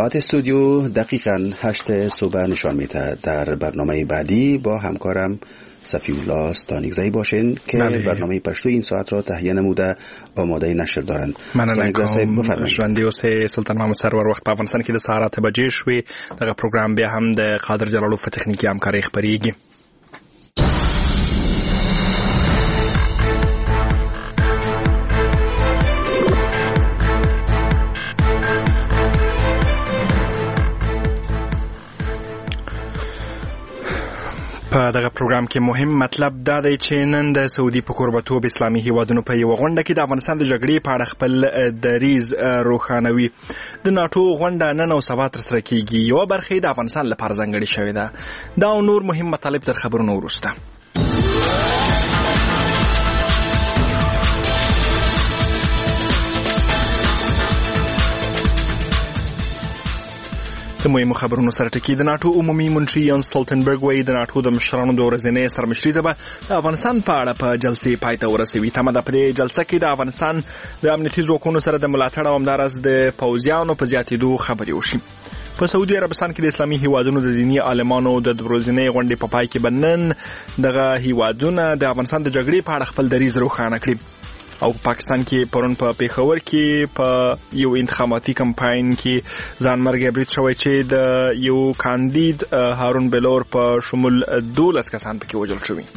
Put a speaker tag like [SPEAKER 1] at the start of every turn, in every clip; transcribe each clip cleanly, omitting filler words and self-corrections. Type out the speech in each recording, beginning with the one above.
[SPEAKER 1] ساعت استودیو دقیقاً 8 صبح نشان میده. در برنامه بعدی با همکارم صفی‌الله استانیکزی باشین که برنامه پشتو این ساعت را تهیه نموده آماده نشر دارن.
[SPEAKER 2] مننه کوم ژوندي اوسې سلطان محمد سرور. وخت په افغانستان کې د سهار 8 بجې شوې. دغه پروګرام بیا هم د قادر جلالو په تخنیکي همکارۍ خپرېږي. په دغه پروګرام کې مهم مطلب دا دی چې نن د سعودي په کوربتوب اسلامي هیوادونو په یو غونډه کې د افغانستان د جګړې په اړه خپل دریځ روښانوي. د ناټو غونډه نن او سبا ترسره کیږي. یو برخه د افغانستان لپاره ځانګړې شوې ده. دا او نور مهم مطالب تر خبرونو وروسته. د مهمو خبرونو سره ټکی. د ناټو عمومي منشي یان ستولتنبرګ وایي د ناټو د مشرانو د ورځنۍ سرمشري به د افغانستان په اړه په جلسې پای ته ورسوي. تمه ده په دې جلسه کې د افغانستان د امنیتي ځواکونو سره د ملاتړ او همداراز د پوځیانو په زیاتېدو خبرې وشي. په سعودي عربستان کې د اسلامي هیوادونو د دینی عالمانو د ورځنۍ غونډې په پای کې بنن دغه هیوادونه د افغانستان د جګړې په اړه خپل دریځ روښانه کړي. او پاکستان کې پرون په پیښور کې په یو انتخاباتي کمپاین کې ځان مرګ برید شوی چې د یو کاندید هارون بلور په شمول 12 کسان پکې وژل شوي.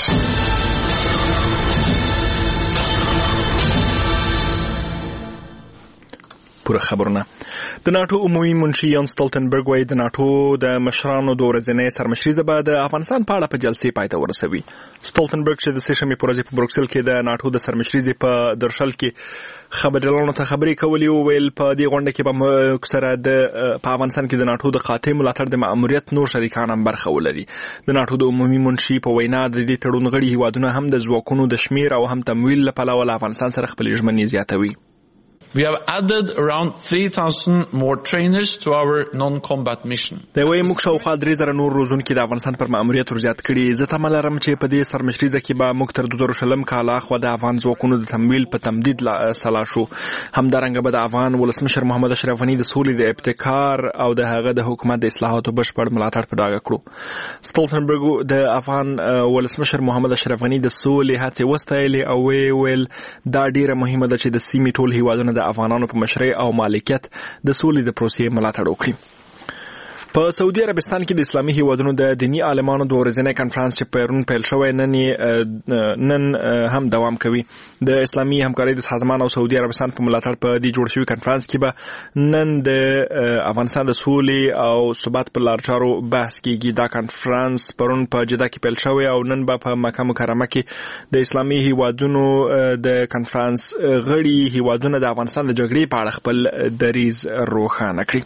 [SPEAKER 2] پوره خبرونه. د ناټو عمومي منشي یان ستولتنبرګ وایي د ناټو د مشرانو د ورځنۍ سرمشري به د افغانستان په اړه په جلسې پای ته ورسوي. ستولتنبرګ چې د سهشنبې په ورځ په بروکسل کې د ناټو د سرمشري په درشل کې خبريالانو ته خبرې کولې او ویل په دې غونډه کې به اکثره په افغانستان کې د ناټو د قاطع ملاتړ د مأموریت نور شریکان هم برخه ولري. د ناټو د عمومي منشي په وینا د دې تړون غړي هیوادونه هم د ځواکونو د شمیر او هم تمویل لپاره ول افغانستان سره خپل ژمنې زیاتوي.
[SPEAKER 3] We have added around 3,000 more trainers to our non-combat mission.
[SPEAKER 2] د وای موږ شاوخوا 3,000 نور روزونکي د افغانستان پر مأموریت ورزیات کړي. زه تمه لرم چې په دې سرمشریزه کې به موږ تر 2000 کاله خو د افغان ځواکونو د تمویل په تمدید سلا شو. همدارنګه به د افغان ولسمشر محمد اشرف غنی د سولې د ابتکار او د هغه د حکومت د اصلاحاتو بشپړ ملاتړ په ډاګه کړو. ستولتنبرګ د افغان ولسمشر محمد اشرف غنی د سولې هڅې وستایلې او ویل دا ډیره مهمه ده چې د سیمې ټول هیوادونه د افغانانو په مشرۍ او مالکیت د سولې د پروسې ملاتړ وکړي. په سعودي عربستان کې د اسلامي هیوادونو د دینی عالمانو د ورځنۍ کانفرنس چې پرون پیل شوی نن هم دوام کوي. د اسلامي همکارۍ د سازمان او سعودي عربستان په ملاتړ په دې جوړ شوی کانفرنس کې به نن د افغانستان د سولې او ثبات په لار چارو بحث کیږي. دا کانفرنس پرون په جده کې پیل شوی او نن به په مکه مکرمه کې د اسلامي هیوادونو د کانفرنس غړي هیوادونه د افغانستان د جګړې په اړه خپل دریځ روښانه کړي.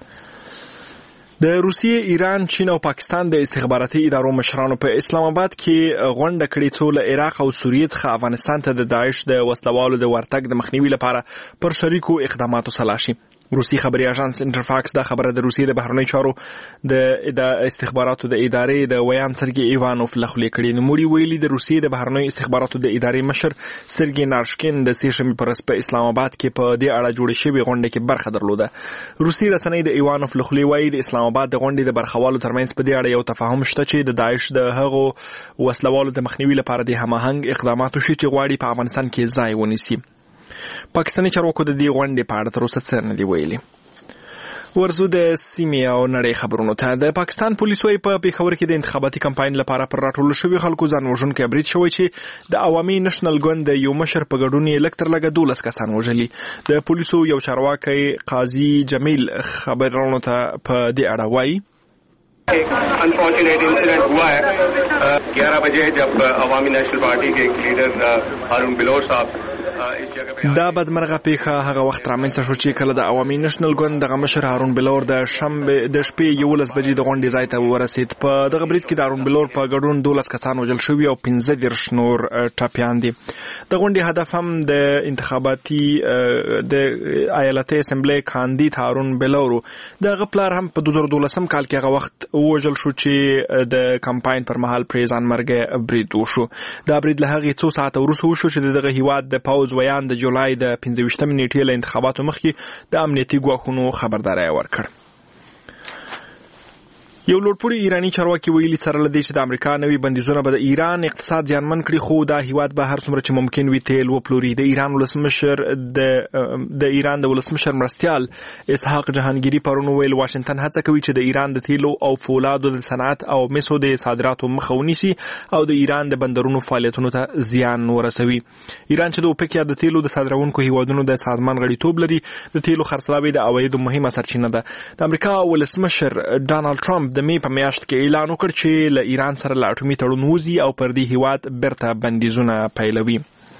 [SPEAKER 2] د روسیې، ایران، چین او پاکستان د استخباراتي ادارو مشرانو په اسلام آباد کې غونډه کړې څو له عراق او سوریې څخه افغانستان ته د داعش د وسلوالو د ورتګ د مخنیوي لپاره پر شریکو اقداماتو سلا شي. روسي خبري اژانس انټرفاکس دا خبره د روسیې د بهرنی چارو د استخباراتو د ادارې د ویان سرګي ایوانوف لخوا کړي. نوموړي ویلي د روسیې د بهرنی استخباراتو د ادارې مشر سرګي نارشکین د سهشنبې پر ورځ په اسلام آباد کې په دې اړه جوړ شوی غونډه کې برخه درلوده. روسي رسنۍ د ایوانوف لخوا وایي د اسلام آباد د غونډې د برخوالو ترمنځ په دې اړه یو تفاهم شته چې د داعش د هغو وسلوالو د مخنیوي لپاره د هماهنګ اقداماتو شي چې غواړي په افغانستان کې ځای ونیسي. پاکستاني چارواکو د دې غونډې په اړه تر اوسه څه نه دي ویلي. ورزو د سیمې او نړۍ خبرونو ته. د پاکستان پولیسو په پیښور کې د انتخاباتي کمپاین لپاره پر راټول شوی خلکو ځان وژونکي برید شوی چې د عوامي نېشنل ګوند د یو مشر په ګډون یې لږ تر لږه 12 کسان وژلي. د پولیسو یو چارواکي قاضي جمیل خبرونو ته په دې اړه وایي
[SPEAKER 4] एक unfortunate incident हुआ है 11 बजे जब अवामी नेशनल पार्टी के एक लीडर हारून बिलोर साहब
[SPEAKER 2] دا بدمرغه پیښه هغه وخت رامنځته شو چې کله د عوامي نېشنل ګوند د مشر هارون بلور د شپې 11 بجې د غونډې ځای ته ورسید. په دغه برید کې د هارون بلور په ګډون 12 کسان وژل شوي او 15 نور ټپیان دي. د غونډې هدف هم د انتخاباتي د ایالتي اسمبلی کاندید هارون بلور د غپلار هم په 2012 کال کې هغه وخت ووژل شو چې د کمپاین پر مهال پرې ځانمرګي برید وشو. دا برید له هغې څو ساعته وروسته وشو چې دغه هیواد د پوځ ویان د جولای د 15 نیټې له انتخاباتو مخکې د امنیتي ګواښونو خبرداری ورکړ. یو لوړپوړي ایرانی چارواکي ویلي سره لدی چې د امریکا نوي بندیزونه به د ایران اقتصاد زیانمن کړي، خو دا هیواد به هر څومره چې ممکن وي تیل وپلوري. د ایران ولسمشر مرستیال اسحاق جهانگیری پرون ویل واشنگټن هڅه کوي چې د ایران د تیلو او فولادو د صنعت او مسو د صادراتو مخه ونیسي او د ایران د بندرونو فعالیتونو ته زیان ورسوي. ایران چې د اوپک یا د تیلو د صادرونکو هیوادونو د سازمان غړیتوب لري، د تیلو خرڅلاوي د عوایدو مهمه سرچینه ده. د امریکا ولسمشر ډانلډ ټرمپ د می په میاشت کې اعلان وکړ چې له ایران سره له اټومي تړون وځي او پر دې هیواد بیرته بندیزونه پیلوي.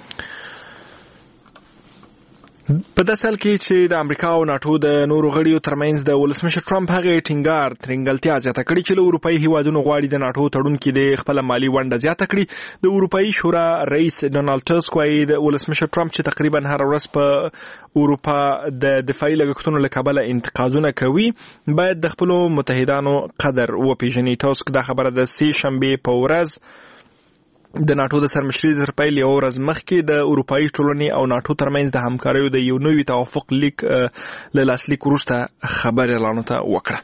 [SPEAKER 2] په داسې حال کې چې د امریکا او ناټو د نورو غړیو ترمنځ د ولسمشر ټرمپ هغه ترنګلتیا زیاته کړې چې له اروپایي هیوادونو غواړي د ناټو تړون کې د خپل مالی ونډه زیاته کړي. د اروپایي شورا رئیس ډونالډ ټسک وايي د ولسمشر ټرمپ چې تقریبا هر ورځ په اروپا د دفاعي لګښتونو له کبله انتقادونه کوي باید د خپل متحدانو قدر وپیژني. ټسک دا خبره د سې شنبه په ورځ د ناټو د سرمشري تر پیل یو ورځ مخکې د اروپایي ټولنې او ناټو ترمنځ د همکاریو د یو نوي توافق لیک له لاسلیک وروسته خبر اعلان وکړه.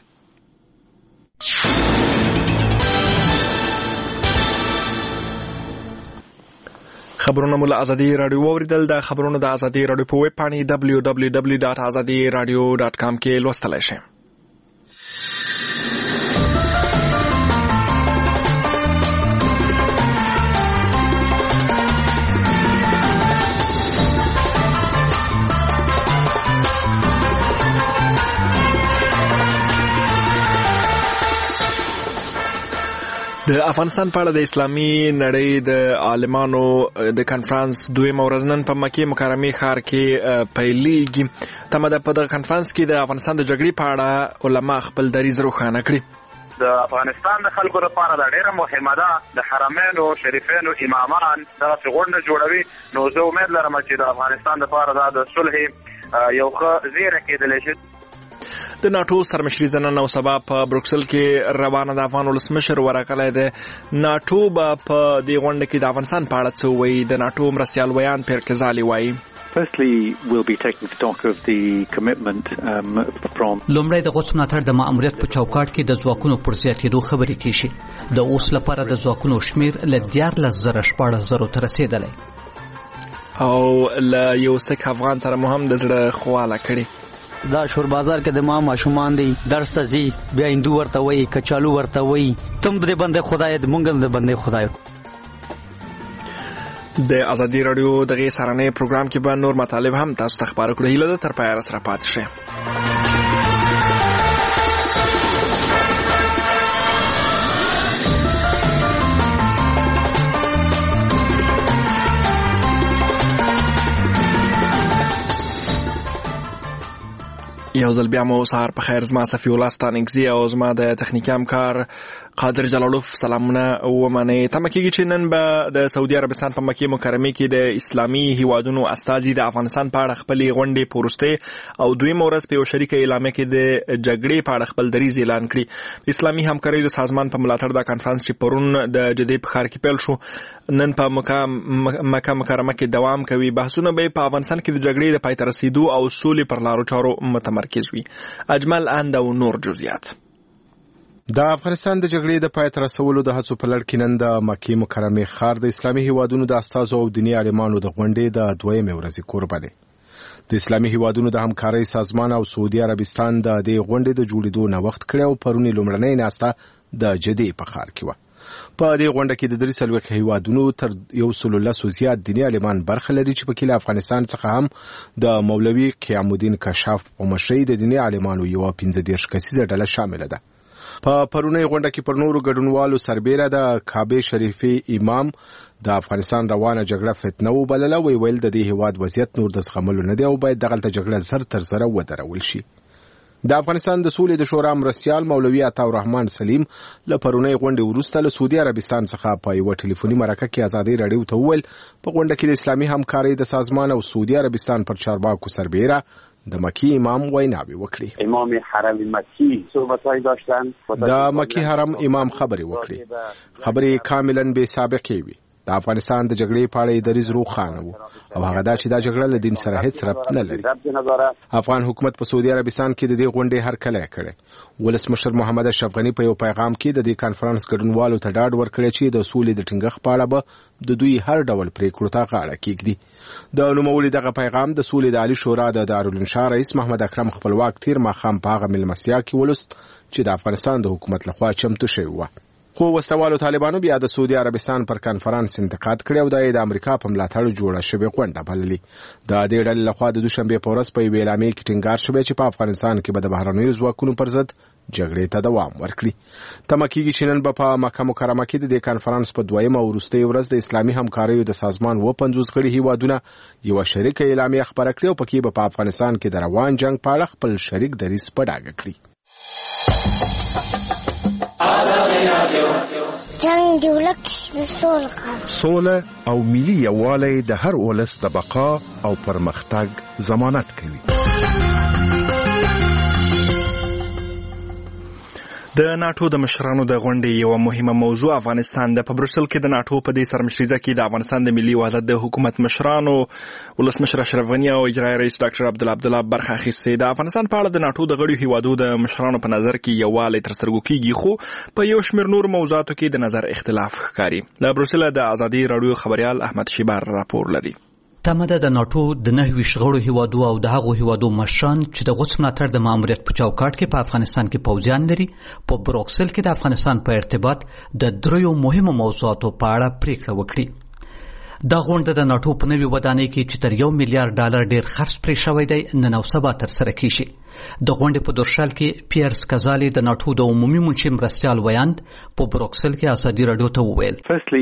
[SPEAKER 2] خبرونه مو له ازادي رادیو اوریدل. د خبرونو د ازادي رادیو په ویب پاڼې www.azadiradio.com کې لوستلای شئ. د افغانستان په اړه د اسلامي نړۍ د عالمانو د کانفرنس دویمه ورځ نن په مکې مکرمه ښار کې پیلېږي. تمه ده په دغه کانفرنس کې د افغانستان د جګړې په اړه علما خپل دریځ روښانه کړي.
[SPEAKER 5] د افغانستان د خلکو لپاره دا ډیره مهمه ده. د حرمینو شریفینو امامان دا غونډه جوړوي، نو زه امید لرم چې د افغانستان لپاره دا د صلح یو ښه زیری کېدلی شي.
[SPEAKER 2] د ناټو سرمشري نن او سبا په بروکسل کې روانه د افغان ولسمشر ورغلی دی. ناټو به په دې غونډه کې د افغانستان په اړه څه وایي. د ناټو مرستیال ویان پیرکزالي وایي
[SPEAKER 6] Firstly, we'll be taking stock of the commitment from
[SPEAKER 7] لومړی د غوڅ ملاتړ د ماموریت په چوکاټ کې د ځواکونو پر زیاتېدو خبرې کیږي. د اوس لپاره د ځواکونو شمیر له 14,000 ته رسیدلی
[SPEAKER 2] او له یو سک افغان سره مو هم د زړه خواله کړي.
[SPEAKER 8] دا شور بازار کې د ماشومان دی درس ته ځي، بیا هندو ورته وایي، کچالو ورته وایي، تم د بندې خدای د مونږ د بندې خدای.
[SPEAKER 2] د ازادي رادیو دغه سرانه پروګرام کې به نور مطالب هم تاسو ته خبرو کړو. هیله ده تر پایه سره پاتې شئ. یو ځل بیا مو سهار په خیر. زما صفی الله ستانکزی او زما د تخنیکي همکار قادر جلالوف سلامونه ومنئ. تمه کېږي چې نن به د سعودي عربستان په مکې مکرمه کې د اسلامي هیوادونو استازي د افغانستان په اړه خپلې غونډې په وروستۍ او دویمه ورځ په یو شریکه اعلامیه کې د جګړې په اړه خپل دریځ اعلان کړي. د اسلامي همکاریو د سازمان په ملاتړ د کانفرنس چې پرون د جدې په ښار کې پیل شو نن په مکه مکرمه کې دوام کوي. بحثونه به په افغانستان کې د جګړې د پای ته رسیدو او سولې پر لارو چارو متمرکز وي. اجمل اند او نور جزئیات.
[SPEAKER 9] د افغانستان د جګړې د پای ته رسولو د هڅو په لړ کې نن د مکې مکرمه ښار د اسلامي هیوادونو د استازو او دیني عالمانو د غونډې د دویمې ورځې کوربه دی. د اسلامي هیوادونو د همکارۍ سازمان او سعودي عربستان د دې غونډې د جوړېدو نه وخت کړی او پرونی لومړنۍ ناسته د جدې په ښار کې و. په دې غونډه کې د 3 هیوادونو تر 110 زیات دیني عالمان برخه لري چې په کې افغانستان څخه هم د مولوي قیام الدین کشاف په مشرۍ د دیني عالمانو یو 15 کسیزه ډله شامل ده. په پرونی غونډه کې پر نورو ګډونوالو سربېره د کعبه شریفي امام د افغانستان روانه جګړه فتنه وبلله. ویل د دې هیواد وضعیت نور د زغملو نه دی او باید دغلته جګړه زر تر زره ودرول شي. د افغانستان د سولې د شورا مرستیال مولوي عطا الرحمن سلیم له پرونی غونډې وروسته له سعودي عربستان څخه په یو ټلیفوني مرکه کې ازادي رادیو ته وویل په غونډه کې د اسلامي همکارۍ د سازمان او سعودي عربستان پر چارواکو سربېره د مکی امام ویناوي وکړي.
[SPEAKER 10] امام حرم مکی صحبت‌های داشتن.
[SPEAKER 9] د مکی حرم امام خبرې وکړي. خبرې کاملاً بې سابقې وي. د افغانستان د جګړې په اړه دریځ روښانه و او هغه دا چې دا جګړه له دین سره هیڅ ربط نه لري. افغان حکومت په سعودي عربستان کې د دې غونډې هرکلی کړی. ولسمشر محمد اشرف غنی په یو پیغام کې د دې کانفرنس ګډونوالو ته ډاډ ورکړی چې د سولې د ټینګښت په اړه به د دوی هر ډول پریکړو ته غاړه کېږدي. د نوموړي دغه پیغام د سولې د عالی شورا د دارالانشا رئیس محمد اکرم خپلواک تیر ماښام په هغه مېلمستیا کې ولوست چې د افغانستان د حکومت لخوا چمتو شوی و. خو وسوالو طالبانو بیا د سعودي عربستان پر کانفرنس انتقاد کړی او د امریکا په ملاتړ جوړه شوې غونډه بللې. د دې ډلې لخوا د دوشنبه په ورځ په اعلامیه کې ټینګار شوی چې په افغانستان کې به د بهرنیو ځواکونو پر ضد جګړې ته دوام ورکړي. تمه کېږي چې نن به په مکه مکرمه کې د دې کانفرنس په دویمه او وروستۍ ورځ د اسلامي همکاریو د سازمان 50 غړي هیوادونه یو شریک اعلامیه خبره کړي او پکې به په افغانستان کې د روان جنگ په اړه خپل شریک دریځ په ډاګه کړي.
[SPEAKER 11] جنگ دولت
[SPEAKER 12] سوله او ملي یووالی د هر ولس د بقا او پرمختګ ضمانت کوي.
[SPEAKER 2] د ناتو د مشرانو د غونډې یو مهمه موضوع افغانستان د په بروسل کې د ناتو په دې سرمشریزه کې د افغانستان د ملي وحدت د حکومت مشرانو ولسمشر اشرف غنی او اجرایی رئیس ډاکټر عبدالله برخه اخیستې. د افغانستان په اړه د ناتو د غړو هیوادو د مشرانو په نظر کې یووالی تر سترګو کېږي، خو په یو شمېر نور موضوعاتو کې د نظر اختلاف ښکاري. د بروسل د ازادي راډیو خبريال احمد شیبر راپور لري.
[SPEAKER 7] تمه ده د ناتو د 9 غړو هیوادو او د هغو هیوادو مشران چې د غوڅ ملاتړ د ماموریت په چوکاټ کې په افغانستان کې پوځیان لري په بروکسل کې د افغانستان په ارتباط د 3 مهمو موضوعاتو په اړه پریکړه وکړي. دا غونډه د ناتو په نوي ودانۍ کې چې تر $1 میلیارډ ډیر خرڅ پرې شوی دی نن او سبا تر سره کیږي. د غونډې په دورشل کې پیرس کزالی د ناتو د عمومي منشي مرستیال ویاند په بروکسل کې ازادي راډیو ته وویل.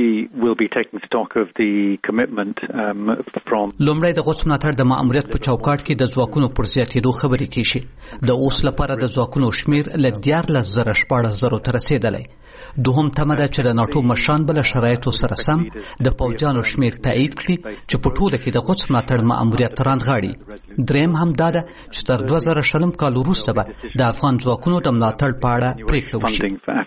[SPEAKER 7] لومړی د غوڅ ملاتړ د ماموریت په چوکاټ کې د ځواکونو پر زیاتېدو خبرې کیږي. د اوس لپاره د ځواکونو شمیر له 14,000 ته رسیدلی. دوهم تمه ده چې د ناتو مشران بل شرایطو سره سم د پوځیانو شمیر تایید کړي چې په ټوله کې د غوڅ ملاتړ ماموریت رانغاړي. دریم هم دا ده چې تر 2000 کال وروسته به د افغان ځواکونو د ملاتړ په اړه پریکړه وشي.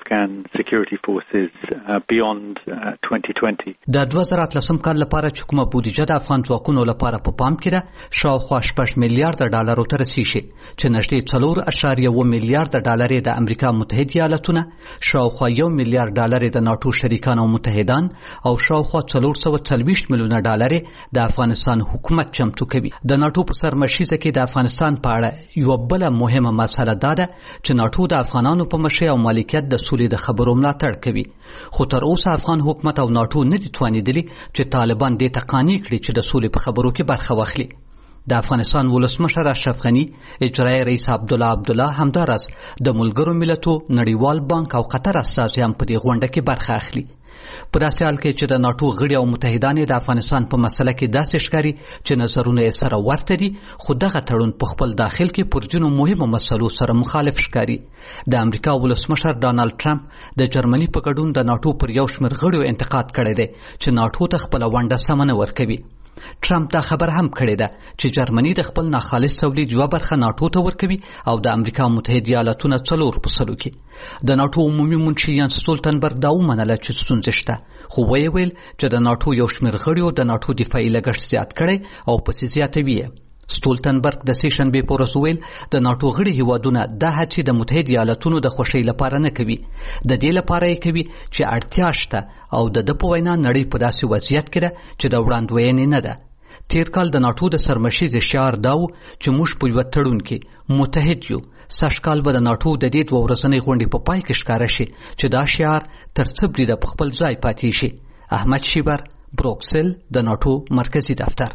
[SPEAKER 7] د 2013 کال لپاره چې کومه بودیجه د افغان ځواکونو لپاره په پام کې ده شاوخوا $6 میلیارډ ته رسیږي چې نږدې $4.1 میلیارډ د امریکا متحده ایالاتونه، شاوخوا $1 میلیارډ د ناتو شریکان او متحدان او شاوخوا $440 میلیونه د افغانستان حکومت چمتو کوي. د ناتو په سرمشریزه کې د افغانستان په اړه یو بل مهمه مسله ده چې ناتو د افغانانو په مشرۍ او مالکیت د سولې د خبرو ملاتړ کوي. خو تر اوسه افغان حکومت او ناتو نه دي توانیدلي چې طالبان دې ته قانع کړي چې د سولې په خبرو کې برخه واخلي. د افغانستان ولسمشر اشرف غنی، اجرایی رئیس عبدالله همدارس د ملګرو ملتونو نړیوال بانک او قطر استازیان په دې غونډه کې برخه اخلي. په داسې حال کې چې د ناتو غړي او متحدان د افغانستان په مسله کې داسې ښکاري چې نظرونه یې سره ورته دي، خو دغه تړون په خپل داخل کې پر ځینو مهمو مسلو سره مخالف ښکاري. د امریکا ولسمشر ډانلډ ټرمپ د جرمني په ګډون د ناتو پر یو شمېر غړیو انتقاد کړی دی چې ناتو ته خپل ونډه سمه نه ورکوي. ټرمپ دا خبر هم کړی ده چې جرمني د خپل ناخالص تولید یوه برخه ناتو ته ورکوي او د امریکا متحده ایالاتونه 4% کې. د ناتو عمومي منشي یانس سټولتنبرګ دا ومنله چې ستونزې شته، خو ویې ویل چې د ناتو یو شمېر غړیو د ناتو دفاعي لګښت زیات کړی او پسې زیاتوي. سټولتنبرګ د سې شنبې په ورځ ویل د ناتو غړي هیوادونه دا هڅې د متحده ایالاتونو د خوښۍ لپاره نه کوي، د دې لپاره یې کوي چې اړتیا شته او د په وینا نړۍ په داسې وضعیت کې ده چې د وړاندوینې نه ده. تیر کال د ناتو د سرمشریز شعار دا و چې موږ په یو تړون کې متحد یو. سږکال به د ناتو د دې 2 ورځنۍ غونډې په پای کې ښکاره شي چې دا شعار تر څه بریده په خپل ځای پاتې شي. احمد شیبر، بروکسل، د ناتو مرکزی دفتر.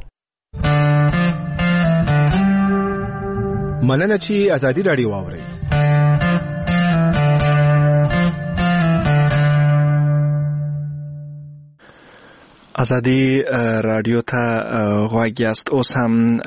[SPEAKER 9] مننه چې ازادي راډیو واورئ.
[SPEAKER 2] ازادي رادیو ته غواړی است اوس هم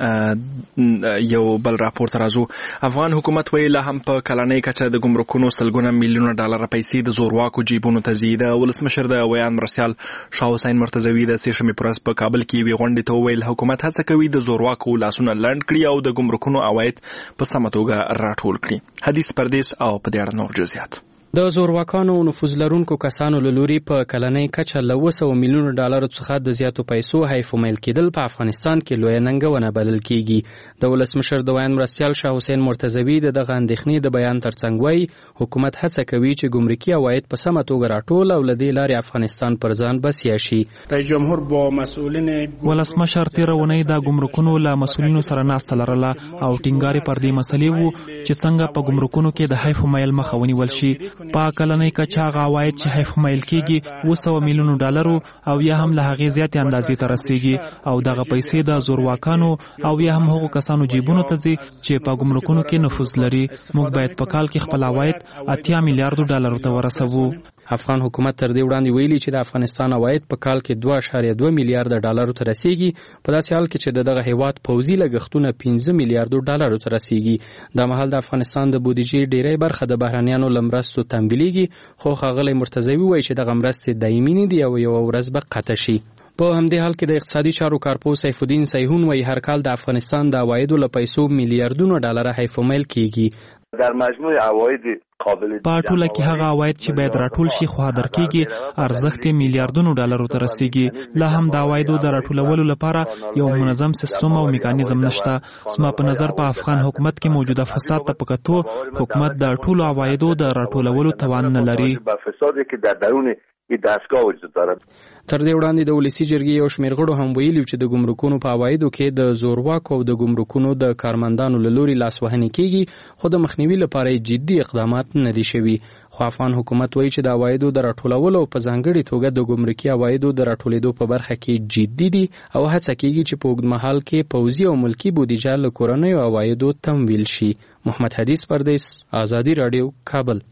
[SPEAKER 2] یو بل راپورټ راځو. افغان حکومت ویل هم په کلنۍ کچه د ګمرکونو سلګونه میلیونه ډالر پیسې د زورواکو جیبونو ته ځي. د ولسمشر د ویان مرستیال شاه حسین مرتضوی د سیشمې پرس په کابل کې وی غونډې ته ویل حکومت هڅه کوي د زورواکو لاسونه لنډ کړي او د ګمرکونو عواید په سمه توګه راټول کړي. حدیث پردیس او په دې اړه نور جزئیات.
[SPEAKER 11] د زورواکانو نفوذ لرونکو کسانو له لوري په کلنۍ کچه له 200 میلیونه ډالر څخه د زیاتو پیسو حیف میل کېدل په افغانستان کې لویه ننګونه بلل کېږي. د ولسمشر د ویان مرستیال شاه حسین مرتضوی دغه اندېښنې د بیان ترڅنګ وایي حکومت هڅه کوي چې ګمرکي عواید په سمه توګه راټول او له دې لارې افغانستان پر ځان بسیا شي.
[SPEAKER 13] رئیس جمهور با مسئولین
[SPEAKER 14] ولسمشر تیر ونې د ګمرکونو له مسؤلینو سره ناسته لرله او ټینګاري پر دې مسلې وو چې څنګه په ګمرکونو کې د حیف میل مخه ونیول شي. په کلنۍ کچه هغه عواید چې حیف میل کېږي 200 میلیونه ډالر او یا هم له هغې زیاتې اندازې ته رسیږي او دغه پیسې د زورواکانو او یا هم هغو کسانو جیبونو ته ځي چې په ګمرکونو کې نفوذ لري. موږ باید په کال کې خپل عواید 80 میلیارډ ډالر ته ورسوو.
[SPEAKER 11] افغان حکومت تر دې وړاندې ویلي چې د افغانستان عواید په کال کې 2.2 میلیارډ ډالر ته رسیږي په داسې حال کې چې دغه هیواد پوځي لګښتونه 15 میلیارډ ډالر ته رسیږي. د مهال د افغانستان د بودیجې ډیری برخه د بهرانیانو لمرستو تمویلېږي خو ښاغلی مرتضوی وایي چې دغه مرستې دایمي نه دي او یو ورځ به قطع شي. په همدې حال کې د اقتصادي چارو کارپو سیف الدین سیحون وایي هر کال د افغانستان د عوایدو له پیسو میلیارډونو ډالر حیف میل کېږي.
[SPEAKER 10] در مجموع عواید
[SPEAKER 14] په ټوله کې هغه عواید چې باید راټول شي خو هدر کېږي ارزښت میلیارډونو ډالرو ته رسیږي. لا هم د عوایدو د راټولولو لپاره یو منظم سیستم او میکانیزم نشته. زما په نظر په افغان حکومت کې موجوده فساد ته په کتو حکومت د ټولو عوایدو د راټولولو توان نه لري.
[SPEAKER 10] فسادی که در درون دستگاه وجود دارد.
[SPEAKER 11] تر دې وړاندې د ولسی جرګې یو شمېر غړو هم ویلي چې د ګمرکونو په عوایدو کې د زورواکو او د ګمرکونو د کارمندانو له لوري لاسوهنې کېږي خو د مخنیوي لپاره جدي اقدامات نه دي شوي. خو افغان حکومت وایي چې د عوایدو د راټولولو په ځانګړي توګه د ګمرکي عوایدو د راټولېدو په برخه کې جدي دي او هڅه کېږي چې په اوږدمهال کې پوځي او ملکي بودیجه له کورنیو عوایدو تمویل شي. محمد حدیث پردیس، آزادي رادیو، کابل.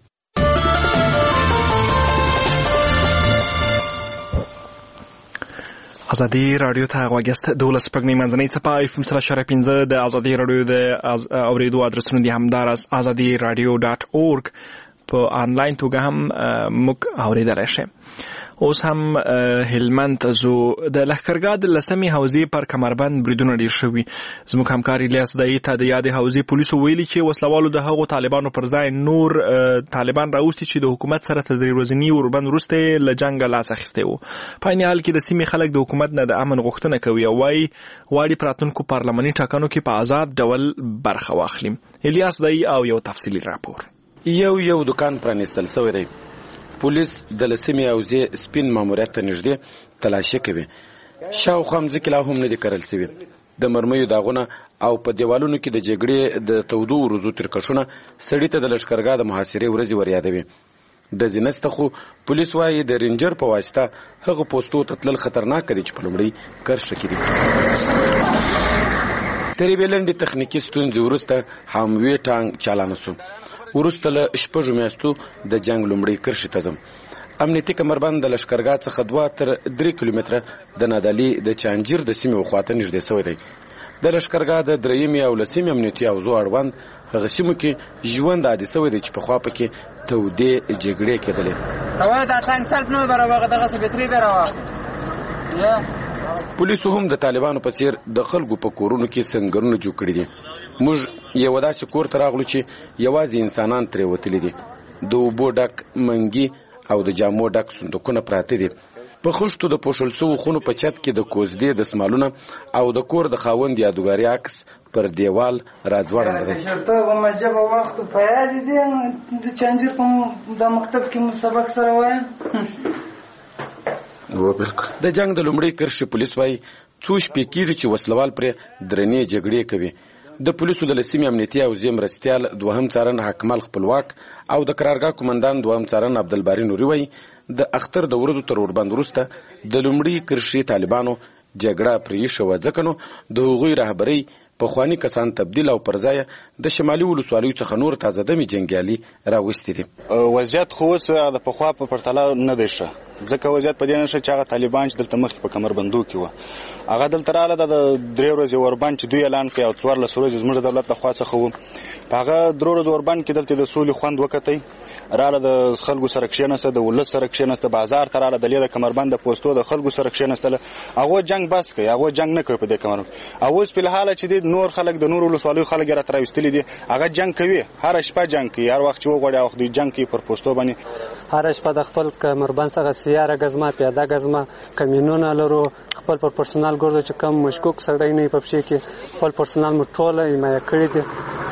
[SPEAKER 2] ازادي رادیو ته غواګست د ولس پګنی منځنۍ څپه اف ام سره شره 15 د ازادي رادیو د اوریدو ادرسونه دي همدار از azadiradio.org په آنلاین توګه هم موږ اوریدلای شئ. اوس هم هلمند زو د لښکرګاه د لسمې حوزې پر کمربند بریدونه ډیر شوي. زموږ همکار الیاس دایي ته د یادې حوزې پولیسو ویلي چې وسلوالو د هغو طالبانو پر ځای نور طالبان راوستي چې د حکومت سره تر درې ورځني اوربند وروسته له جنګه لاس اخیستی و. په عین حال کې د سیمې خلک د حکومت نه د امن غوښتنه کوي او وایي غواړي په راتلونکو پارلماني ټاکنو کې په آزاد ډول برخه واخلي. الیاس دایي او یو تفصیلي راپور.
[SPEAKER 15] یو دکان پرانیستل شوی دی. پولیس د لسمې حوزې سپین ماموریت ته نږدې تلاشي کوي. شاوخوا مځکې لا هم نه دي کرل شوي. د مرمیو داغونه او په دیوالونو کې د جګړې د تودو ورځو ترکشونه سړي ته د لښکرګاه د محاصرې ورځې وریادوي. د ځینسته خو پولیس وایي د رینجر په واسطه هغه پوستو ته تلل خطرناک دي چې په لومړي کرښه کې دي. تر یوې لنډې تخنیکي ستونزې وروسته حموي ټانک چالانه شو. وروسته له 6 میاشتو د جنگ لومړی کرښې ته ځم. امنیتي کمربند د لښکرګاه څخه 2 تر 3 کیلومتره د نادعلي د چانجیر د سیمې وخواته نږدې شوی دی. د لښکرګاه د 3 او 10 امنیتي حوزو اړوند هغه سیمو کې ژوند عادي شوی دی چې پخوا پکې تودې جګړې کېدلې.
[SPEAKER 16] دا ټانک سلف نه برابر دغه سبتري برابر.
[SPEAKER 15] پولیسو هم د طالبانو په څیر د خلکو په کورونو کې سنگرونه جوړ کړي دي. موږ یو داسې کور ته راغلو چې یوازې انسانان ترې وتلي دي. د اوبو ډک منګي او د جامو ډک صندوقونه پراته دي. په خښتو د پوښل شوو خونو په چت کې د کوزدې دسمالونه او د کور د خاوند یادګاري عکس پر دیوال راځوړند دی.
[SPEAKER 16] شرطه و مجب وخت په یاد دي د چانجیر په د مکتب کې سبق سره وایم.
[SPEAKER 15] د جنگ د لومړۍ کرښې پولیس وایي څو شپې کېږي چې وسلوال پرې درنې جګړې کوي. د پولیسو د لسمې امنیتي حوزې مرستیال دوهم څارن حکمل خپلواک او د قرارګاه قومندان دوهم څارن عبدالباري نوري وایي د اختر د ورځو تر اوربند وروسته د لومړۍ کرښې طالبانو جګړه پرې شوه ځکه نو د هغوی رهبرۍ پخوانی کسان تبدیل او پرځای د شمالي ولسوالیو څخه نور تازه دمي جنگیالي راوستي دي.
[SPEAKER 17] وضعیت خو اوس د پخوا په پرتله نه دی ښه، ځکه وضعیت په دې نه ښه چې هغه طالبان چې دلته مخکې په کمربندو کې وو هغه دلته راغله د 3 ورځې اوربند چې دوی اعلان کړی او 14 ورځې زموږ دولت لخوا څخه وو. په هغه 3 ورځې اوربند کې دلته د سولې خوند وکتی، راله د خلکو سره کښېنسته، د ولس سره کښېنسته، بازار ته راله د کمربند د پوسټو د خلکو سره کښېنستله. هغه جنگ بس کوي، هغه جنگ نه کوي په دې کمربند. او اوس په حال چې د نور خلک د نور ولسوالیو خلک را تراوستلي دي، هغه جنگ کوي، هر شپه جنگ کوي، هر وخت چې وغواړي هغه د جنگ کوي پر پوسټو باندې.
[SPEAKER 18] هر شپه د خپل کمربند څخه سیاره غزما پیاده غزما کمینونه لرو، خپل پر پرسونال ګورځو چې کم مشکوک سړی نه په پښې کې خپل پرسونال مو ټوله حمایت کړی دي.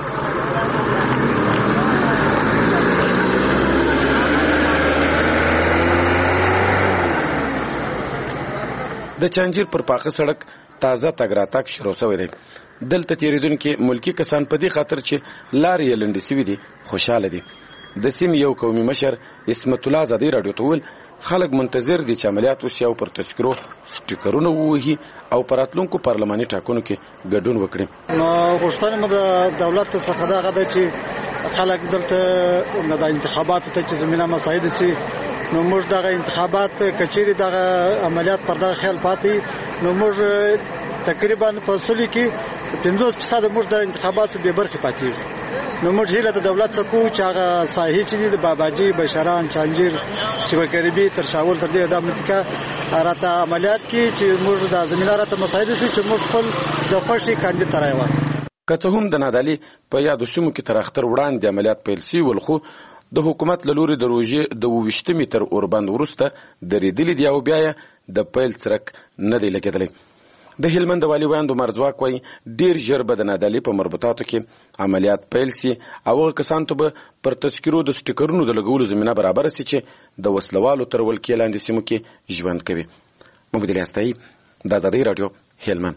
[SPEAKER 15] د چانجیر پر پاخه سړک تازه تګ راتګ شروع شوی دی. دلته تیریدونکي ملکی کسان په دې خاطر چې لارې یې لنډې سوي دي خوشحاله دي. د سیمې یو قومي مشر اسمت الله ازادي راډیو ته وویل خلک منتظر دي چې عملیات وشي او پر تذکرو سټیکرونه ووهي او په راتلونکو پارلماني ټاکنو کې ګډون وکړي.
[SPEAKER 19] نو غوښتنه مو د دولت څخه دغه ده چې خلک دلته د انتخاباتو ته چې زمینه مساعده شي. نو موږ دغه انتخابات کچېری دغه عملیات پر دغه خیال پاتې، نو موږ تقریبا په اصل کې 50% موږ د انتخاباتو به برخه پاتېږو. نو موږ هیله د دولت څخه چې هغه صحیح چې د باباجي بشران چانجیر شیوکربي تر شاول تر دې د امریکا راته عملیات کې چې موږ د زمينه راته مساعده شي چې موږ خپل د خوشي کاندید ترایو.
[SPEAKER 15] که څه هم د نادالي په یادو سیمو کې تر اختر وړاندې عملیات پیل شي ولخو د حکومت له لوري د روژې د 28 متر اوربند وروسته درېدلي دي او بیا د پیل څرک نه دی لګېدلی. د هلمند والي ویاند عمر ځواک وایي ډېر ژر به د نادالي په مربوطاتو کې عملیات پیل سي او هغه کسانو ته به پر تذکرو د سټیکرونو د لګولو زمینه برابره سي چې د وسلوالو تر ولکې لاندې سیمو کې ژوند کوي. محمد علي استایي، د ازادۍ راډیو، هلمند.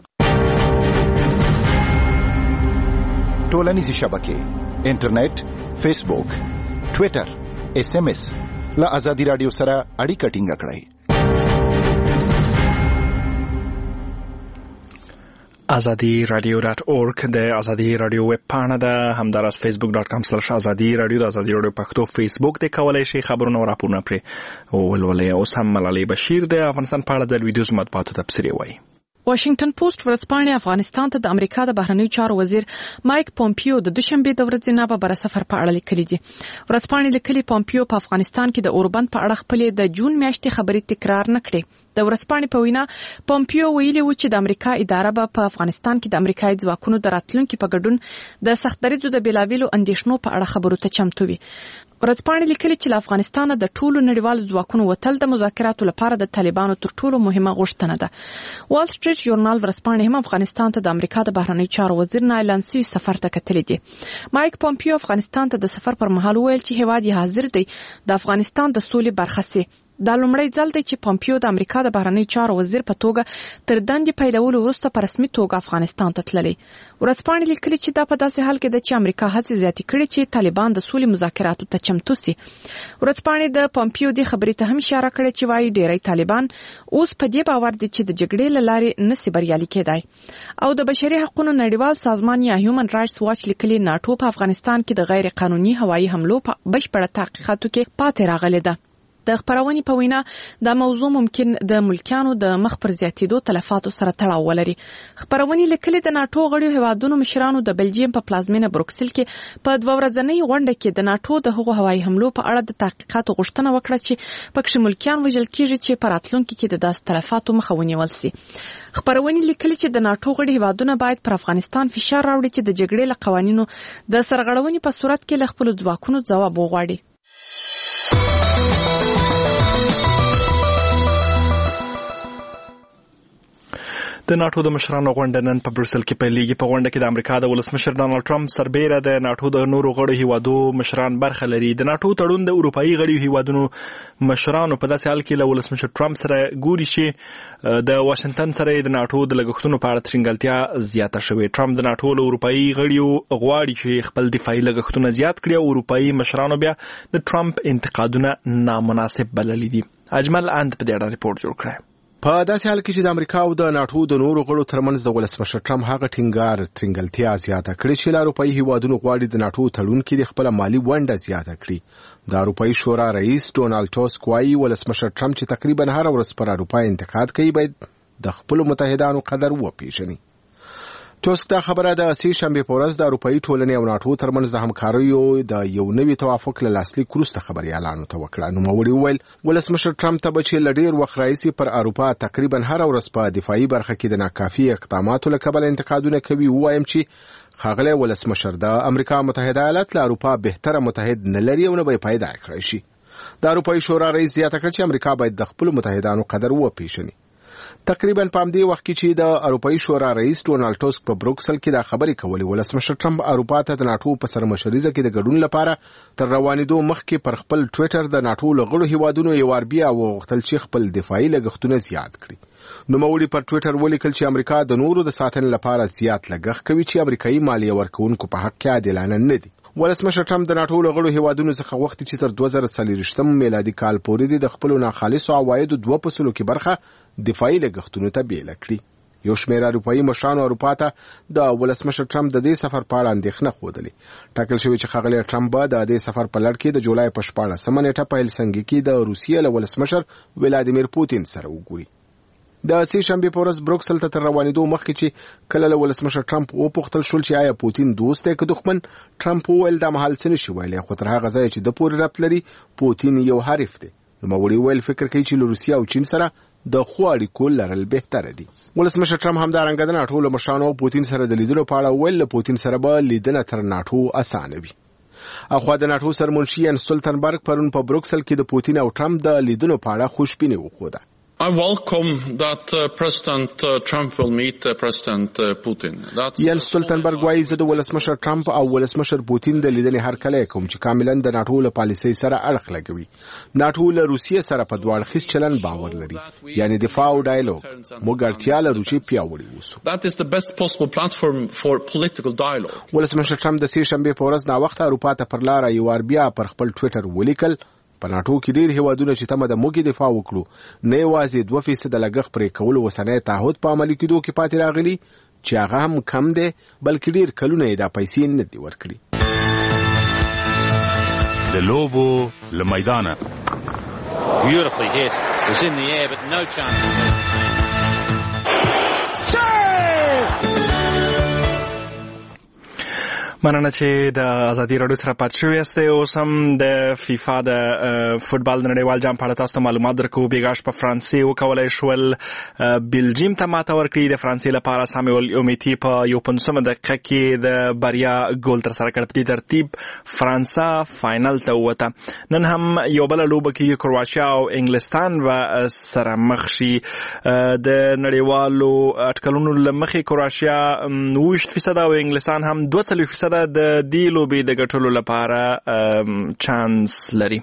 [SPEAKER 20] ټولنیزې شبکې، انټرنیټ، فیسبوک، ټویټر، SMS له ازادي راډیو سره اړیکه ټینګه کړئ.
[SPEAKER 2] azadi.radio.org د ازادي رادیو ویب پاڼه ده، همداراز facebook.com/azadi radio د ازادي رادیو پښتو فیسبوک ته کولای شي خبرونه او راپورونه پرې ولولئ. اوس هم ملالۍ بشیر د افغانستان په اړه د ویډیوز مطبوعاتو تبصرې وایي.
[SPEAKER 21] واشنگټن پوسټ ورځپاڼه افغانستان ته د امریکا د بهرنیو چارو وزیر مایک پومپیو د دوشنبه د ورځې نه په بر سفر په اړه لیکلي دي. ورځپاڼه لیکلي پومپیو په افغانستان کې د اوربند په اړه خپل د جون میاشتې خبرې تکرار نه کړې. د ورځپاڼې په وینا پومپیو ویلي و چې د امریکا اداره به په افغانستان کې د امریکایي ځواکونو د راتلونکو په ګډون د سختدریځو د بیلاویلو اندیشنو په اړه خبرو ته چمتو وي. ورځپاڼې لیکلي چې له افغانستان د ټولو نړیوالو ځواکونو وتل د مذاکراتو لپاره د طالبانو تر ټولو مهمه غوښتنه ده. وال سټریټ ژورنال ورځپاڼې هم افغانستان ته د امریکا د بهرنیو چارو وزیر نه اعلان شوی سفر ته کتلې دي. مایک پومپیو افغانستان ته د سفر پر مهال ویل چې هیواد یې حاضر دی د افغانستان د سولې برخه سي. دا لومړی ځل دی چې پومپیو د امریکا د بهرنیو چارو وزیر په توګه تر دندې پیلولو وروسته په رسمي توګه افغانستان ته تللی. ورځپاڼې لیکلي چې دا په داسې حال کې ده چې امریکا هڅې زیاتې کړې چې طالبان د سولې مذاکراتو ته چمتو سي. ورځپاڼې د پومپیو د خبرې ته هم اشاره کړې چې وايي ډېری طالبان اوس په دې باور دي چې د جګړې له لارې نسي بریالي کېدای. او د بشري حقوقو نړیوال سازمان یا هیومن رائټس واچ لیکلي ناتو په افغانستان کې د غیر قانوني هوایي حملو په بشپړه تحقیقاتو کې پاتې راغلې ده. د خبرونې په وینا دا موضوع ممکن د ملکیانو د مخ پر زیاتېدو تلفاتو سره تړاو ولري. خبرونې لیکلي د ناتو غړیو هیوادونو مشرانو د بلجیم په پلازمینه بروکسل کې په 2 ورځنۍ غونډه کې د ناتو د هغو هوایي حملو په اړه د تحقیقاتو غوښتنه وکړه چې پکې ملکیان وژل کیږي چې په راتلونکي کې د داس تلفاتو مخه ونیول شي. خبرونې لیکلي چې د ناتو غړي هیوادونه باید پر افغانستان فشار راوړي چې د جګړې له قوانینو د سرغړونې په صورت کې له خپل ځواکونو ځواب وغواړي.
[SPEAKER 2] د ناتو د مشرانو غونډه نن په بروسل کې پیلېږي. په غونډه کې د امریکا د ولسمشر ډانلډ ټرمپ سربېره د ناتو د نورو غړو هیوادو مشران برخه لري. د ناتو تړون د اروپایي غړو هیوادونو مشرانو په داسې حال کې له ولسمشر ټرمپ سره ګوري چې د واشنگټن سره د ناتو د لګښتونو په اړه ترنګلتیا زیاته شوې. ټرمپ د ناتو له اروپایي غړو غواړي چې خپل دفاعي لګښتونه زیات کړي او اروپایي مشرانو بیا د ټرمپ انتقادونه نامناسب بللي دي. اجمل اند په دې اړه ریپورت جوړ کړی.
[SPEAKER 9] په داسې حال کې چې د امریکا او د ناټو د نورو غړو ترمنځ د ولسمشر ټرمپ هغه ترنګلتیا زیاته کړې چې له اروپایي هیوادونو غواړي د ناټو تړون کې د خپل مالی ونډه زیاته کړي. د اروپایي شورا رئیس ډونالډ ټاسک وایي ولسمشر ټرمپ چې تقریبا هر ورځ پر اروپا انتقاد کوي باید د خپل متحدانو قدر وپیژني. ټاسک دا خبره د سې شنبې په ورځ د اروپایي ټولنې او ناټو ترمنځ د همکاریو د یو نوي توافق له لاسلیک وروسته خبري اعلان وکړ. نوموړي وویل ولسمشر ټرمپ ته به چې له ډېر وخت راهیسې پر اروپا تقریبا هر ورځ په دفاعي برخه کې د ناکافي اقداماتو له کبله انتقادونه کوي. ووایم چې ښاغلی ولسمشر د امریکا متحده ایالات له اروپا بهتره متحد نه لري او نه به یې پیدا کړی شي. د اروپایي شورا رئیس زیاته کړه چې امریکا باید د خپلو متحدانو قدر وپیژني. تقریبا په همدې وخت کې چې د اروپایي شورا رئیس ډونالډ ټاسک په بروکسل کې دا خبرې کولې ولسمشر ټرمپ اروپا ته د ناټو په سرمشریزه کې د ګډون لپاره تر روانېدو مخکې پر خپل ټویټر د ناټو له غړو هیوادونو یو وار بیا وغوښتل چې خپل دفاعي لګښتونه زیات کړي. نوموړي پر ټویټر ولیکل چې امریکا د نورو د ساتنې لپاره زیات لګښت کوي چې امریکایي مالیه ورکوونکو په حق کې عادلانه نه دي. ولسمشر ټرمپ د ناټو له غړو هیوادونو څخه غوښتي چې تر 2040 میلادي کال پورې د خپلو ناخالصو عوایدو 2% کې برخه دفاعي لګښتونو ته بیله کړي. یو شمېر اروپایي مشرانو اروپا ته د ولسمشر ټرمپ د دې سفر په اړه اندېښنه ښودلې. ټاکل شوی چې ښاغلی ټرمپ به د دې سفر په لړ کې د جولای په 14 نیټه په هلسنکي کې د روسیې له ولسمشر ولادیمیر پوتین سره وګوري. د سې شنبې په ورځ بروکسل ته تر روانېدو مخکې چې کله له ولسمشر ټرمپ وپوښتل شول چې آیا پوتین دوست دی که دښمن، ټرمپ وویل دا مهال څه نشي ویلی، خو تر هغه ځایه چې د پورې ربط لري پوتین یو حریف دی. نوموړي ویل فکر کوي چې له روسیې او چین سره د ښو اړیکو لرل بهتره دي. ولسمشر ټرمپ همدارنګه د ناټو له مشرانو او پوتین سره د لیدلو په اړه ویل له پوتین سره به لیدنه تر ناټو اسانه وي. اخوا د ناټو سرمنشي ان سټولټنبرګ پرون په بروکسل کې د پوتین او ټرمپ د لیدلو په اړه خوشبیني وښوده.
[SPEAKER 3] I welcome that President Trump will meet President Putin.
[SPEAKER 9] یان سټولټنبرګ وایي زه د ولسمشر ټرمپ او ولسمشر پوتین د لیدنې هرکلی کوم چې کاملا د ناټو له پالیسۍ سره اړخ لګوي. ناټو له روسیې سره په دواړخیز چلن باور لري، یعنی دفاع او ډایالوګ. موږ اړتیا لرو چې پیاوړي اوسو.
[SPEAKER 3] That is the best possible platform for political dialogue.
[SPEAKER 9] ولسمشر ټرمپ د سې شنبې په ورځ ناوخته اروپا ته پر لاره یو وار بیا پر خپل ټویټر ولیکل په ناټو کې ډېر هیوادونه چې تمه د موږ دفاع وکړو نه یوازې 2% لګښت پرې کولو وسنۍ تعهد په عملي کېدو کې پاتې راغلي چې هغه هم کم دی، بلکې ډېر کلونه یې دا پیسې نه دي ورکړي.
[SPEAKER 1] د لوبو له میدانه
[SPEAKER 22] Beautifully hit. It was in the air but no chance.
[SPEAKER 2] مننه چې د ازادي راډیو سره پات شوي یاست. اوس هم د فیفا د فوټبال د نړیوال جام په اړه تاسو ته معلومات درکوو. بیګاش په فرانسې وکولی شول بلجیم ته ماته ورکړي. د فرانسې لپاره سامویل اومیټي په 15 دقیقه کې د بریا ګول ترسره کړ. په دې ترتیب فرانسه فاینل ته ووته. نن هم یو بله لوبه کې کرواشیا او انګلستان به سره مخ شي. د نړیوالو اټکلونو له مخې کرواشیا 20% او انګلستان هم 2% د دې لوبې د ګټلو لپاره چانس لري.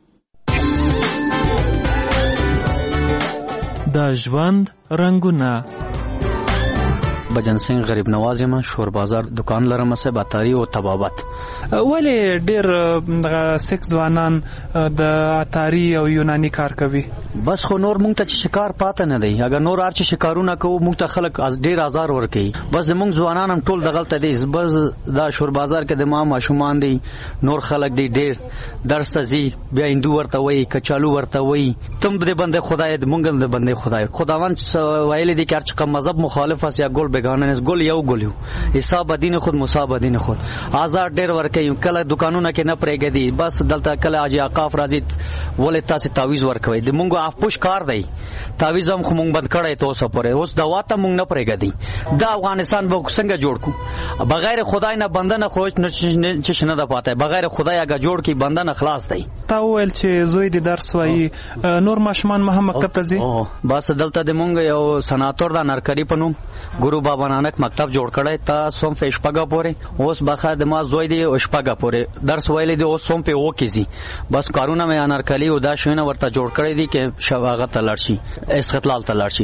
[SPEAKER 14] د ژوند رنگونه
[SPEAKER 8] بجن سنگ غریب نواز یم، شور بازار دکان لرم، سه باتاری او طبابت.
[SPEAKER 14] ولی ډیر د سکس ځوانان د اتاری او یونانی کار کوي.
[SPEAKER 8] بس خو نور مونږ ته شکار پاتې نه دی. اگر نور ارچ شکارونه کوو مونږ ته خلک از ډیر آزار ور کوي. بس مونږ ځوانان هم ټول دغلت دي. بس دا شور بازار کې د ما ماشومان دي، نور خلک دي ډیر درس ته زی بیا هندو ورته وای، کچالو ورته وای. تم دې بنده خدای دې مونږ دې بنده خدای. خداوند ویل دي چې هر مذهب مخالف اس یا ګل گاننس گل یو گل یو حساب دین خود مصاب دین خود آزاد ډیر ورکې کله دکانونه کې نه پرېګدي. بس دلته کله اجي عقاف راځي ولې تاسو تعویز ورکوي. د مونږه اپوش کار دی، تعویز هم خو مونږ بند کړی ته اوسه پورې. اوس دا واته مونږ نه پرېګدي. دا افغانستان به څنګه جوړ کو؟ بغیر خدای نه بنده نه خوښ نه چې نه ده پاته. بغیر خدای اگه جوړ کی بنده نه خلاص دی.
[SPEAKER 14] تا ویل چې زوی د درس وایي، نور ماشومان مهم مکتب ته ځي.
[SPEAKER 8] بس دلته د مونږ یو سناتور د نرکری پنوم ګورو بابا نانک مکتب جوړ کړی. تا سوم په شپږه پورې اوس بخا د ما زوی دی شپږه پورې درس ویلې دی. اوس سوم په او کیږي. بس کارونه مې انارکلی او دا شونه ورته جوړ کړی دي چې شواغه تلل شي، استقلال تلل شي.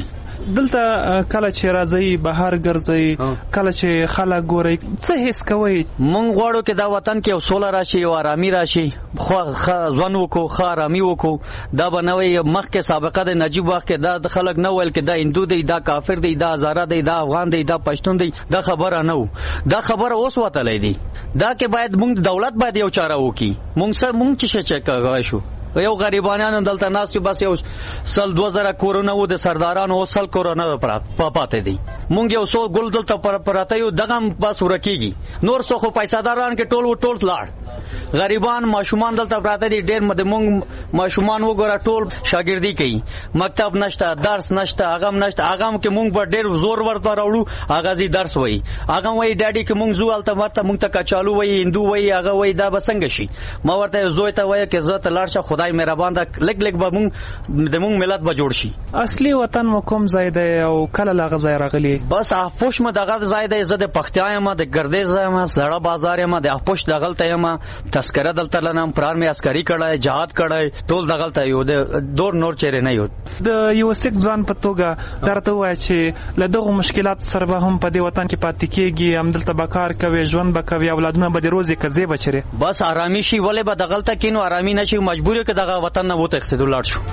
[SPEAKER 14] دلته کله چې راځي بهر ګرځي کله چې خلک ګوري څه حس کوي؟
[SPEAKER 8] مونږ غواړو چې دا وطن کې یو سوله راشي او آرامي راشي، خو ځوان وکړو، خو آرامي وکړو. دا بنوي مخکې سابقه د نجیب وخت کې دا خلک نه ویل چې دا هندو دی، دا کافر دی، دا هزاره دی، دا افغان دی، دا پښتون دی. دا خبره نه و. دا خبره اوس وتلې دی. دا کې باید مونږ دولت باید یو چاره وکړي. مونږ چې چک کوي شو یو غریبانانو دلته ناس چې بس یو سل 2000 کورونه و د سردارانو او سل کورونه پاتې دي. مونږ یو سو ګل دلته پراته یو دغه بس ورکیږي. نور څو خو پیساداران کې ټول لاړ. غریبان ماشومان دلته پراته دي. ډېر مونږ ماشومان وګوره ټول شاګردي کوي، مکتب نشته، درس نشته، اغم نشته. اغم کې مونږ په ډېر زور ورته راوړو، اغازي درس وایي. اغم وایي ډاډي کې مونږ زو الته ورته مونږ ته کچالو وایي، هندو وایي، هغه وایي دا به څنګه شي. ما ورته زوی ته وایي چې زه ته لاړ شه، خدای مهربان ده، لګ به مونږ ملت به جوړ شي.
[SPEAKER 14] اصلي وطن مو کوم ځای دی او کله لاغه ځای راغلی؟
[SPEAKER 8] بس احپوش مو دغه ځای دی. زه د پختیا یم، د ګردیز یم، زړه بازار یم، د احپوش دغلته یم. تذکره دلته لنم، پرار می عسکري کړای، جهاد کړای، ټول دغلته یو د دور نور چیرې نه یو.
[SPEAKER 14] د یو سیک ځوان په توګه درته وای چې له دغه مشکلات سره به هم په دې وطن کې پاتې کېږي، هم دلته به کار کوي، ژوند به کوي، اولادونه به د روزي کزې بچره.
[SPEAKER 8] بس آرامي شي، ولې به دغلته کینو آرامي نشي، مجبور کې دغه وطن نه وته اختیار لاړ شو.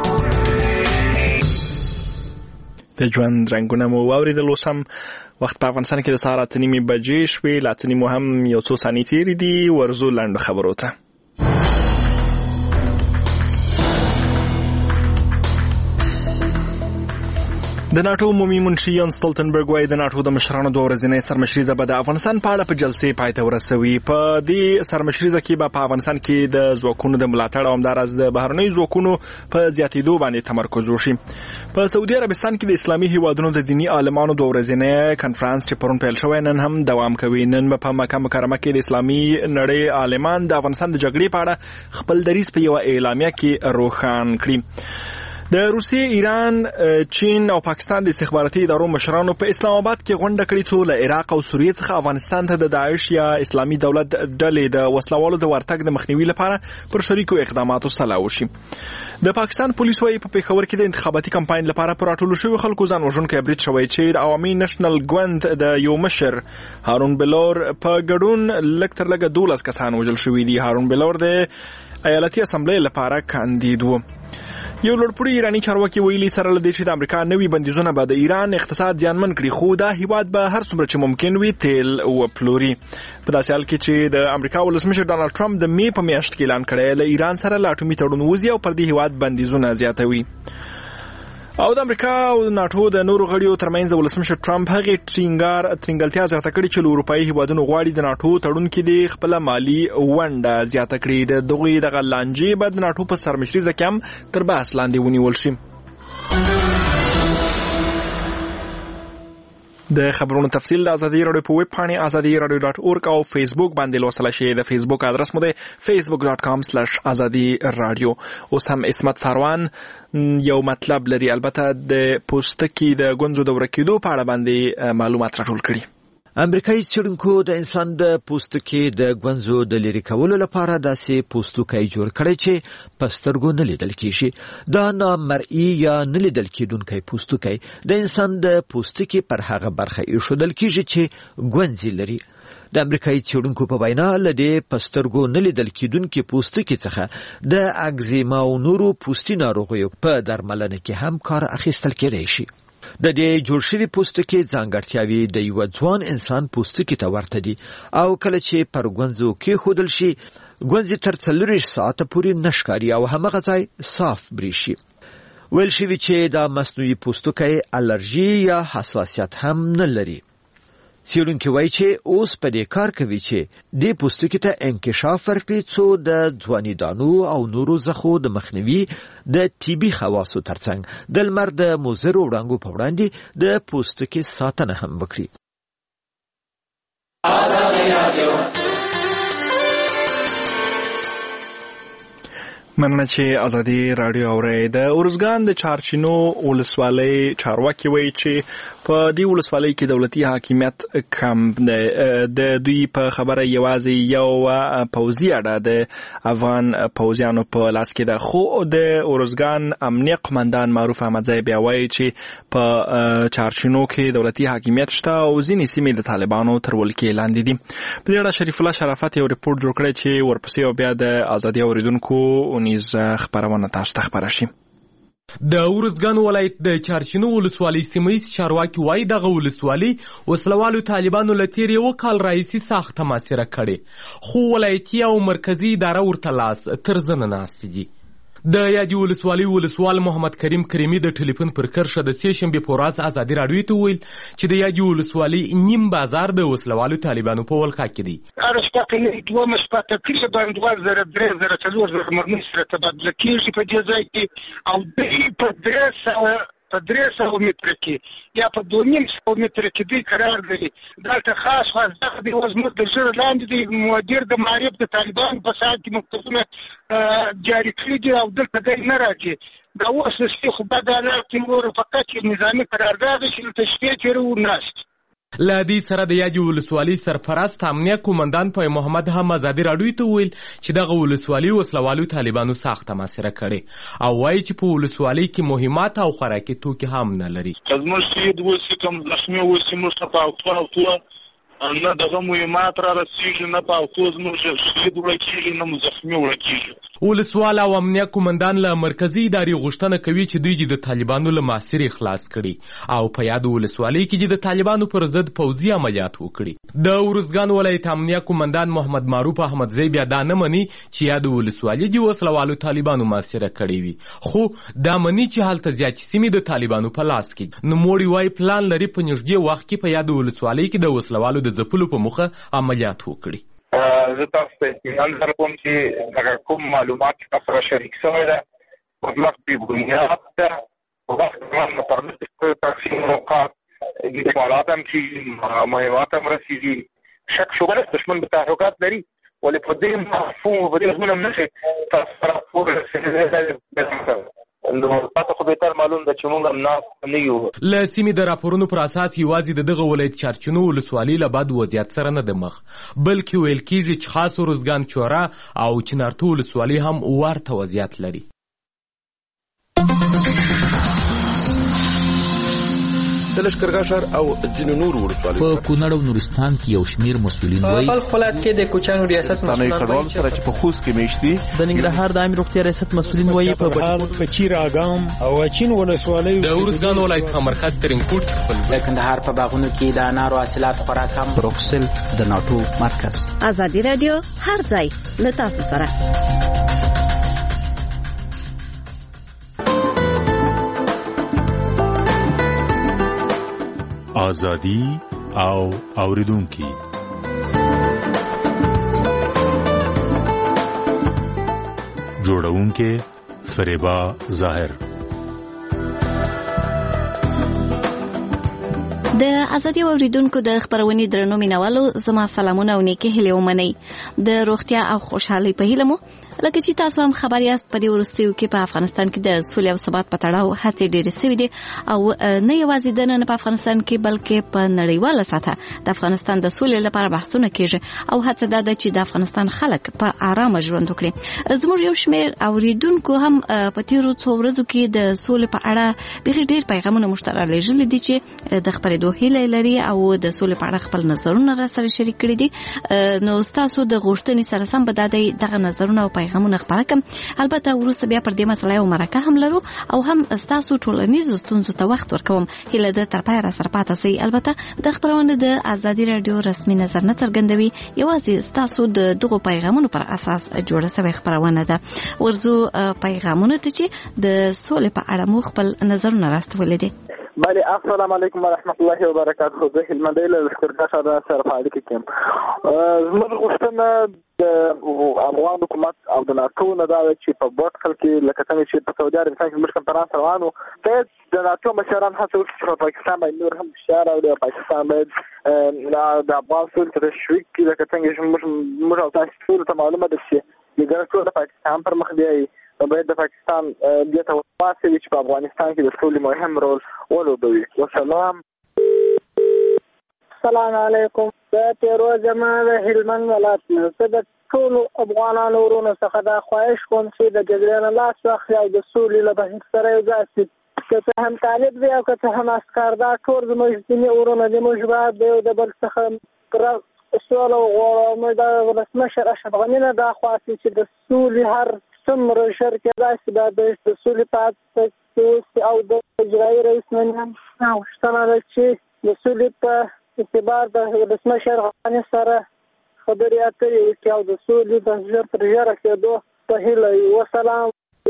[SPEAKER 2] د ژوند رنگونه مو واوریدل. اوس هم وخت په افغانستان کې د سهار 8:30 بجې شوې. لا ځینې مو هم یو څو ثانیې تېرې دي. ورځو لنډو خبرو ته. د ناټو عمومي منشي یان سټولټنبرګ وايي د ناټو د مشرانو دوه ورځنۍ سرمشریزه به د افغانستان په اړه په جلسې پای ته ورسوي. په دې سرمشریزه کې به په افغانستان کې د ځواکونو د ملاتړ او همداراز د بهرنیو ځواکونو په زیاتېدو باندې تمرکز وشي. په سعودي عربستان کې د اسلامي هیوادونو د دینی عالمانو دوه ورځنۍ کانفرنس چې پرون پیل شوی نن هم دوام کوي. نن په مکه مکرمه کې د اسلامي نړۍ عالمان د افغانستان د جګړې په اړه خپل دریځ په یو اعلامیه کې روښان کړي. د روسیې، ایران، چین او پاکستان د استخباراتي ادارو مشرانو په اسلام آباد کې غونډه کړې څو له عراق او سوریې څخه افغانستان ته د داعش یا اسلامي دولت ډلې د وسلوالو د ورتګ د مخنیوي لپاره پر شریکو اقداماتو سلا وشي. د پاکستان پولیس وايي په پیښور کې د انتخاباتي کمپاین لپاره پر راټولو شویو خلکو ځان وژونکی برید شوی چې د عوامي نېشنل ګوند د یو مشر هارون بلور په ګډون لږ تر لږه 12 کسان وژل شوي دي. هارون بلور د ایالتي اسمبلې لپاره کاندید و. یو لوړپوړی ایرانی چارواکي ویلي سره لدې چې د امریکا نوي بندیزونه به د ایران اقتصاد زیانمن کړي، خو دا هیواد به هر څومره چې ممکن وي تیل وپلوري. په داسې حال کې چې د امریکا ولسمشر ډانلډ ټرمپ د می په میاشت کې اعلان کړی له ایران سره له اټومي تړون وځي او پر دې هیواد بندیزونه زیاتوي. او د امریکا او ناټو د نورو غړیو ترمنځ د ولسمشر ټرمپ هغه ترنګلتیا زیاته کړې چې له اروپایي هیوادونو غواړي د ناټو تړون کې د خپل مالی ونډه زیاته کړي. د دغوی د غلانجې بعد ناټو په سرمشريزه کې هم تر بحث لاندې ونیول شي. د خبرونو تفصیل د ازادي رادیو په ویب پاڼه azadiradio.org او فیسبوک باندې لوستل شي. د فیسبوک ادرس مو د facebook.com/azadiradio. اوس هم اسمت ساروان یو مطلب لري، البته د پوستکي د ګونځو د ورکیدو په اړه باندې معلومات راټول کړي.
[SPEAKER 4] امریکایي څېړونکو د انسان د پوستکي د ګونځو د لرې کولو لپاره داسې پوستکی جوړ کړی چې په سترګو نه لیدل کېږي. دا نامرئي یا نه لیدل کېدونکی پوستکی د انسان د پوستکي پر هغه برخه ایښودل کېږي چې ګونځې لري. د امریکایي څېړونکو په وینا له دې په سترګو نه لیدل کېدونکي پوستکي څخه د اګزیما او نورو پوستي ناروغیو په درملنه کې هم کار اخیستل کېدای شي. د دې جوړ شوي پوستکي ځانګړتیاوې د یو ځوان انسان پوستکي ته ورته دي او کله چې پر ګونځو کېښودل شي ګونځې تر 40 ساعته پورې نه ښکاري او همغه ځای صاف بریښي. ویل شوي چې دا مصنوعي پوستکی الرژي یا حساسیت هم نه لري. څېړونکي وایي چې اوس په دې کار کوي چې دې پوستکي ته انکشاف ورکړي څو د ځواني دانو او نورو زخو د مخنیوي د طبي خواصو ترڅنګ د لمر د مضرو وړانګو په وړاندې د پوستکي ساتنه هم وکړي.
[SPEAKER 2] مننه چې ازادي رادیو اوري. د اورزګان د چارچینو ولسوالۍ چارواکي وایي چې په دې ولسوالۍ کې دولتي حاکمیت کم د دوی په خبره یوازې یو پوځي اډه د افغان پوځیانو په لاس کې ده، خو د اورزګان امنیه قمندان معروف احمدزی بیا وایي چې په چارچینو کې دولتي حاکمیت شته او ځینې سیمې د طالبانو تر ولکې لاندې دي. په دې اړه شریف الله شرافت یو ریپورت جوړ کړی چې ورپسې او بیا د ازادي اوریدونکو خبرونه تاسو ته خبره شي.
[SPEAKER 5] د اورزګان ولایت د چارچینو ولسوالۍ سیمه چارواکي وایي دغه ولسوالۍ وسلوالو طالبانو له تیر یو کال راهیسې سخته محاصره کړې، خو ولایتي او مرکزي اداره ورته لاس تر زنه ناستې دي. د یادې ولسوالۍ ولسوال محمد کریم کریمي د ټلیفون پر کرښه د سې شنبې په ورځ ازادي راډیو ته وویل چې د یادې ولسوالۍ نیم بازار د وسلوالو طالبانو په ولکه کې دی.
[SPEAKER 6] هره شپه دوه شپه تقریبا 2000 3000 مرمۍ سره تبادله کېږي په دې ځای کې، او دوی په 300 متره کې یا په 200 متره کې دوی قرار لري. دلته خاص دغه د وزمت د ژر لاندې د مدیر د معارف د طالبان په ساعت کې مکتبونه جاري کړي دي او دلته دی نه راځي. دا اوس د خو بد حالات نور فقط نظامي قرارداد چې تشکیل کړي وناست.
[SPEAKER 5] له دې سره د یادې ولسوالۍ سرپرست امنیه قومندان پای محمد هم ازادي راډیو ته وویل چې دغه ولسوالۍ وسلوالو طالبانو سخته محاصره کړې او وایي چې په ولسوالۍ کې مهمات او خوراکي توکي هم نه لري.
[SPEAKER 23] زموږ شهید اوسي کوم زخمي اوسي موږ ته په اوتو نه دغه مهمات را رسېږي، نه په اوتو زموږ شهید وړه کېږي، نه مو زخمي وړه کېږي.
[SPEAKER 5] ولسوال او امنیه قومندان له مرکزي ادارې غوښتنه کوي چې دوی د طالبانو له محاصرې خلاص کړي او په یاد ولسوالۍ کې د طالبانو پر ضد پوځي عملیات وکړي. د اورزګان ولایت امنیه قومندان محمد معروف احمدزی بیا دا نه مني چې یاد ولسوالۍ د وسلوالو طالبانو محاصره کړي وي، خو دا مني چې هلته زیاتې سیمې د طالبانو په لاس کې. نوموړي وایي پلان لري په نږدې وخت کې په یاد ولسوالۍ کې د وسلوالو د ځپلو په موخه عملیات وکړي.
[SPEAKER 23] زه تاسو ته اطمینان درکوم چې هغه کوم معلومات چې تاسو را شریک شوی ده مطلق بې بنیاد ده. په وخت زمان متعلق تقسیم اوقات اطلاعات هم کېږي، مهمات هم رسېږي. شک شبه نشته دښمن به تحرکات لري، ولې په دې مفهوم په دې مضمون هم نشي تاسو سره پور رسېدلی. نو تاسو خو بهتر معلوم ده چې موږ هم ناست نه یو.
[SPEAKER 5] له سیمې د راپورونو پر اساس یوازې د دغه ولایت چارچینو ولسوالۍ له بد وضعیت سره نه د مخ، بلکې ویل کېږي چې خاص اورزګان چوره او چنارتو ولسوالۍ هم ورته وضعیت لري.
[SPEAKER 24] د لښکرګاه ښار او ځینو نورو ولسوالیو
[SPEAKER 25] په کونړ او نورستان کې یو شمیر مسؤلین وایي
[SPEAKER 26] په خپل ولایت کې د کوچانو ریاست مسؤلین
[SPEAKER 24] وایي سره چې په خوست کې میشتي
[SPEAKER 26] د ننګرهار د عامه روغتیا ریاست مسؤلین وایي په بهار
[SPEAKER 27] په چیراګام او اچین ولسوالیو
[SPEAKER 5] د اورزګان ولایت په مرکز ترینکوټ خپل
[SPEAKER 26] د کندهار په باغونو کې د انارو حاصلات خوراک هم
[SPEAKER 25] بروکسل د ناتو مرکز.
[SPEAKER 28] ازادي رادیو هر ځای له تاسو سره.
[SPEAKER 1] ازادي او اوریدونکي جوړونکي فریبا ظاهر.
[SPEAKER 28] د ازادي اوریدونکو د خبرونې درنو مینوالو زما سلامونه او نیکه هیله ومنئ. د روغتیا او خوشحالۍ په هیله مو لکه چې تاسو هم خبر یاست په دې وروستیو کې په افغانستان کې د سولې او ثبات په تړاو هڅې ډېرې شوې دي او نه یوازې د نن په افغانستان کې بلکې په نړیواله سطح د افغانستان د سولې لپاره بحثونه کېږي او هڅه دا ده چې د افغانستان خلک په آرامه ژوند وکړي. زموږ یو شمېر اوریدونکو هم په تیرو څو ورځو کې د سولې په اړه بېخي ډېر پیغامونه موږ ته رالېږلي دي چې د خپرېدو هیله لري او د سولې په اړه خپل نظرونه راسره شریک کړي دي. نو ستاسو د غوښتنې سره سم به دا دی دغه نظرونه او پیغامونه خپاره کړم. البته وروسته بیا پر دې مسله یو مرکه هم لرو او هم ستاسو ټولنیزو ستونزو ته وخت ورکوم. هیله ده تر پایه راسره پاتې شئ. البته د خبرونه د ازادي رادیو رسمي نظر نه څرګندوي، یوازې ستاسو د دغو پیغامونو پر اساس جوړه شوې خبرونه ده. ورځو پیغامونه ته چې د سولې په اړه مو خپل نظرونه راستولې دي.
[SPEAKER 29] بله السلام علیکم ورحمت الله وبرکاته. زه هلمندی له لښکرګاه ښار سره په اړیکه کې یم. زموږ غوښتنه د افغان حکومت او د ناټو نه دا ده چې په بوټکل کې لکه څنګه چې په سعودي عربستان کې زموږ کنفرانس روان و، باید د ناټو مشران هڅه وکړي چې په پاکستان باندې نور هم فشار راوړي او پاکستان باید د افغان سولې ته تشویق کړي. لکه څنګه چې موږ او تاسو ټولو ته معلومه ده چې د ټول پاکستان پر مخ بیایي باید د پاکستان دې ته واسوي چې په افغانستان کې د سولې مهم رول ولوبوي. وسلام.
[SPEAKER 7] السلام علیکم. د تیرو زما د هلمند ولایت نه زه د ټولو افغانانو ورونو څخه دا خواهش کوم چې د جګړې نه لاس واخلي او د سولې له بهیر سره یو ځای شي. که څه هم طالب دی او که څه هم عسکر، دا ټول زموږ ځینې ورونه دي. موږ باید د یو د بل څخه سوله وغواړو. موږ د ولسمشر اشرف غني نه دا خواستي چې د سولې هر څومره ژر کېدای شي دا د سولې په اوسي او د اجرایي رئیس نه هم غوښتنه ده چې د سولې په اعتبار د ولسمشر غني سره خبرې اترې وکړي او د سولې د ژر تر ژره کېدو په هیله وي. وسلام.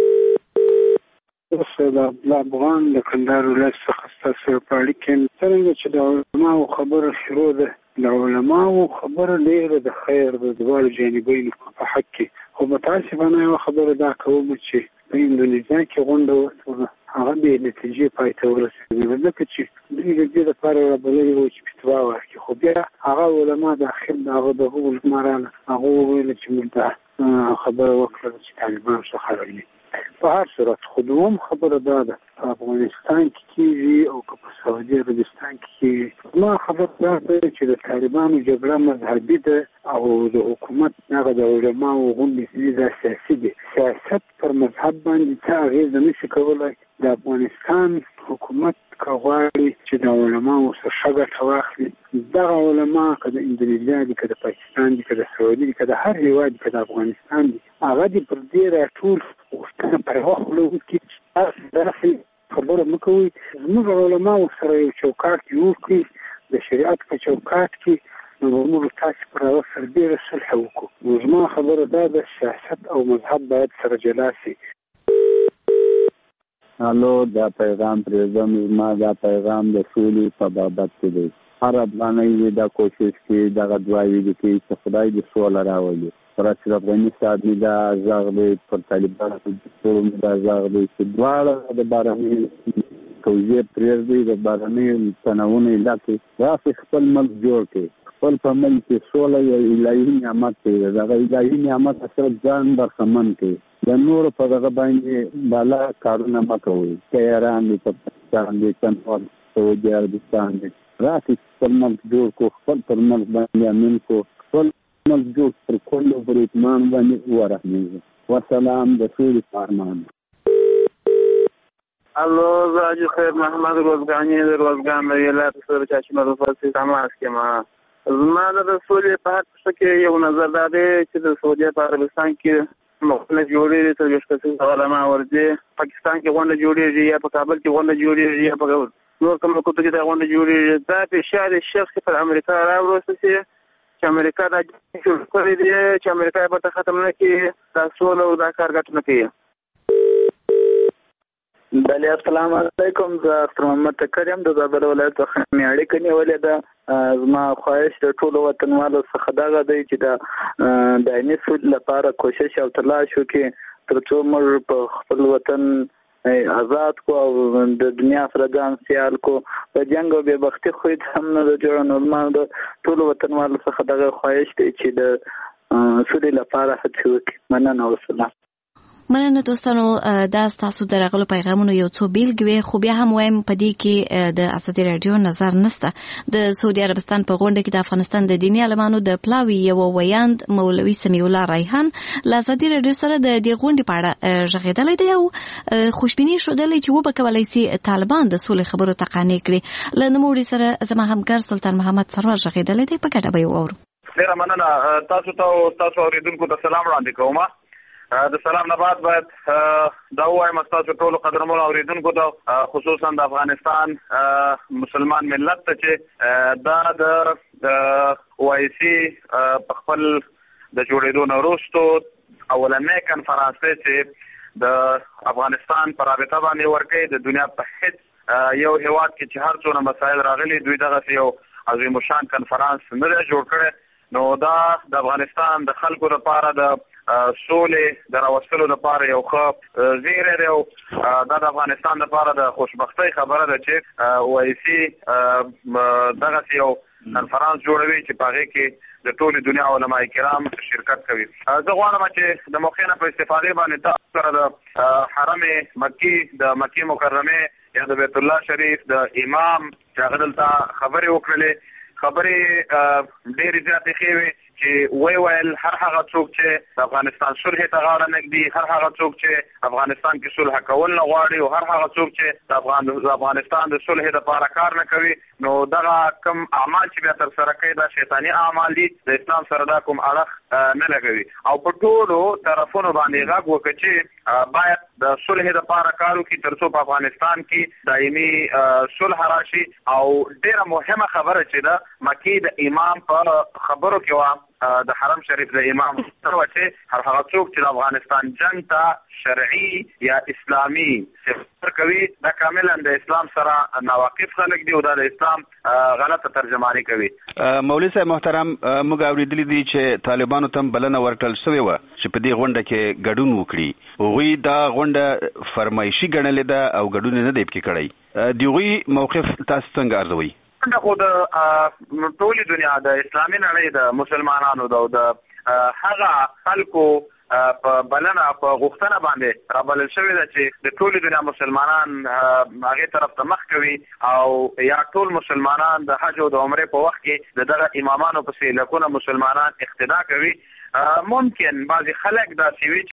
[SPEAKER 10] د افغان د کندهار ولایت څخه ستاسو په اړیکه کې څنګه چې د علماو خبره شروع ده. د علماو خبره ډېره د خیر د دواړو جانبینو په حق کې، خو متاسفانه یوه خبره دا کوم چې په اندونیزیا کې غونډه وشوه، هغه بې نتیجې پای ته ورسېده، ځکه چې دوی د دې لپاره رابللي وو چې فتوا ورکړي، خو بیا هغه علما د اخر د هغه علما راغله، هغه وویل چې موږ دا خبره وکړه چې طالبان څخه راغلي. په هر صورت خو دوم خبره دا ده په افغانستان کې کېږي او که په سعودي عربستان کې کېږي، ما خبر دا ده چې د طالبانو جګړه مذهبي ده او د حکومت هغه د علماو غونډې دا سیاسي دي. سیاست پر مذهب باندې څه اغېزه نشي کولی. د افغانستان حکومت که غواړي چې د علماو څخه ښه ګټه واخلي، دغه علما که د اندونیزیا دي، که د پاکستان دي، که د سعودي دي، که د هر هېواد دي، که د افغانستان دي، هغه دې پر دې راټول غوښتنه پر یوه خوله وکړي چې تاسو داسې خبره مه کوئ. زموږ علماو سره یو چوکاټ جوړ کړي د شریعت په چوکاټ کې، نو موږ تاسو پر هغه سره ډېره صلح وکړو. نو زما خبره دا ده سیاست او مذهب باید سره جلا شي.
[SPEAKER 11] الو، دا پیغام پرېږدم. زما دا پیغام د سولې په بابت کې دی. هر افغانۍ دا کوشش کوي دغه دعاوې دي کوي چې خدای دې سوله راولي. پر اشرف غني صاحب مې دا غږ دی، پر طالبانو مې دا غږ دی چې دواړه د بهرنۍ توجیه پرېږدي، د بهرنیو تنوع علاقې داسې خپل ملک جوړ کړي. خپل په ملک کې سوله یو الهي نعمت دی، دغه الهي نعمت صرف ځان برخمن کړي. د نورو په دغه باندې بالا کارونه مه کوئ. که ایران دی، که پاکستان دی، که نور سعودي عربستان دی، راسئ خپل ملک جوړ کړو، خپل پر ملک باندې امن کړو، خپل ملک جوړ پر کلو پر اطمینان باندې ورحمېږو. وسلام. د سولې په ارمان.
[SPEAKER 12] الو، زه حاجي خیر محمد روزګاني د روزګان د ولایت سره چاشمه د فارسي تماس کې ما زما د سولې په حق کې یو نظر دا دی چې د سعودي عربستان کې مخنه جوړېږي تر یو څه علما ورځي، پاکستان کې غونډه جوړېږي یا په کابل کې غونډه جوړېږي یا په نور کوم کوټه کې غونډه جوړېږي. دا فشار شخصي پر امریکا راوړل شي چې امریکا دا جوړ کړی دی چې امریکا به ته ختم نه کړي، دا سوله او دا کار ګټه نه کوي.
[SPEAKER 29] بله، السلام علیکم. زه اختر محمد تکر یم د زابل ولایت څخه مې اړیکه نیولې ده. زما خواهش د ټولو وطنوالو څخه دغه دی چې د دایمي سولې لپاره کوشش او تلاش وکړي تر څو موږ په خپل وطن آزاد کو او د دنیا سره ځان سیال کو. په جنګ او بېبختي خو هم نه د جوړ نورمال د ټولو وطنوالو څخه دغه خواهش دی چې د سولې لپاره هڅې وکړي. مننه. وسلام.
[SPEAKER 28] مننه دوستانو، دا ستاسو د راغلو پیغامونو یو څو بیلګې، خو بیا هم وایم په دې کې د ازادي راډیو نظر نشته. د سعودي عربستان په غونډه کې د افغانستان د دیني عالمانو د پلاوي یو ویاند مولوي سمیع الله ریحان له ازادي راډیو سره د دې غونډې په اړه غږېدلی دی او خوشبیني ښودلې چې وبکولی شي طالبان د سولې خبرو ته قانع کړي. له نوموړي سره زما همکار سلطان محمد سرور غږېدلی دی، په ګډه به یې واورو.
[SPEAKER 23] ډېره مننه. تاسو ته او تاسو اورېدونکو ته سلام وړاندې کوم. د سلام نه بعد باید دا ووایم تاسو ټولو قدرمنو اورېدونکو ته، خصوصا د افغانستان مسلمان ملت ته چې دا د OIC په خپل د جوړېدو نه وروستو اولنی کنفرانس دی چې د افغانستان په رابطه باندې ورکوي. د دنیا په هېڅ یو هېواد کې چې هر څونه مسایل راغلي، دوی دغسې یو عظیم الشان کنفرانس نه دی جوړ کړی. نو دا د افغانستان د خلکو لپاره د سولې د راوستلو لپاره یو ښه زیری دی او دا د افغانستان لپاره د خوشبختۍ خبره ده چې OIC دغسې یو
[SPEAKER 12] کنفرانس جوړوي چې په هغې کې د ټولې دنیا علما کرام شرکت کوي. زه غواړم چې د موقع نه په استفادې باندې تاسو سره د حرم مکی د مکې مکرمې یا د بیت الله شریف د امام چې هغه دلته خبرې وکړلې، خبرې ډېرې زیاتې ښې وې چې ویل هر هغه څوک چې د افغانستان صلح ته غاړه نږدي، هر هغه څوک چې افغانستان کې صلح کول نه غواړي او هر هغه څوک چې د افغانستان د صلح لپاره کار نه کوي، نو دغه کم اعمال چې بیا ترسره کوي دا شیطاني اعمال دي، د اسلام سره دا کوم اړخ نه لګوي. او په ټولو طرفونو باندې غږ وکړي چې باید د صلح لپاره کار وکړي تر څو په افغانستان کې دایمي صلح راشي. او ډېره مهمه خبره چې ده مکې د امام په خبرو کې وه، د حرم شریف د امام سره چې هر هغه څوک چې د افغانستان جنگ ته شرعي یا اسلامي صفر کوي دا کاملا د اسلام سره ناواقف خلک دي او دا د اسلام غلطه ترجمانی کوي.
[SPEAKER 3] مولوي صاحب محترم، موږ اوریدلی دي چې طالبانو ته بلنه ورکړل شوې وه چې په دې غونډه کې ګډون وکړي. هغوی دا غونډه فرمایشي ګڼلې ده او ګډون نه دی پکې کړی. د هغوی موقف تاسو څنګه ارزوئ؟
[SPEAKER 12] خو د ټولې دنیا د اسلامي نړۍ د مسلمانانو د هغه خلکو په بلنه په غوښتنه باندې رابلل شوې ده چې د ټولې دنیا مسلمانان هغې طرف ته مخ کوي او یا ټول مسلمانان د حج او د عمرې په وخت کې د دغه امامانو پسې لکونه مسلمانان اقتدا کوي. ممکن بعضې خلک داسې وي